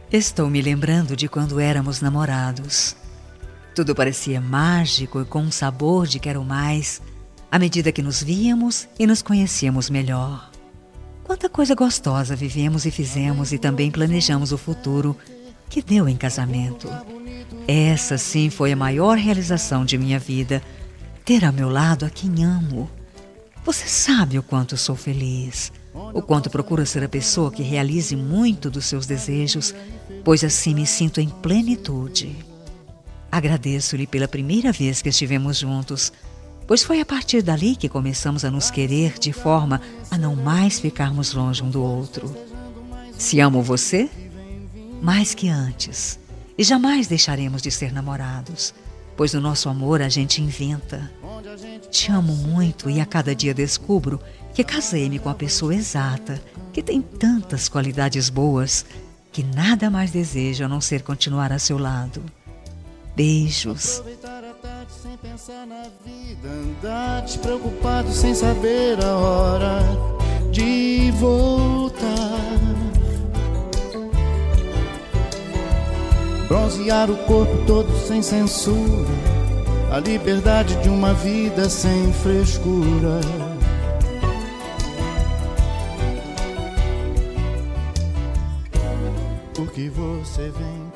Estou me lembrando de quando éramos namorados. Tudo parecia mágico e com um sabor de quero mais, à medida que nos víamos e nos conhecíamos melhor. Quanta coisa gostosa vivemos e fizemos e também planejamos o futuro que deu em casamento. Essa sim foi a maior realização de minha vida, ter ao meu lado a quem amo. Você sabe o quanto sou feliz, o quanto procuro ser a pessoa que realize muito dos seus desejos, pois assim me sinto em plenitude. Agradeço-lhe pela primeira vez que estivemos juntos, pois foi a partir dali que começamos a nos querer de forma a não mais ficarmos longe um do outro. Se amo você, mais que antes, e jamais deixaremos de ser namorados, pois no nosso amor a gente inventa. Te amo muito e a cada dia descubro que casei-me com a pessoa exata, que tem tantas qualidades boas, que nada mais desejo a não ser continuar a seu lado. Beijos. Aproveitar a tarde sem pensar na vida, andar despreocupado sem saber a hora de voltar. Bronzear o corpo todo sem censura, a liberdade de uma vida sem frescura. Porque você vem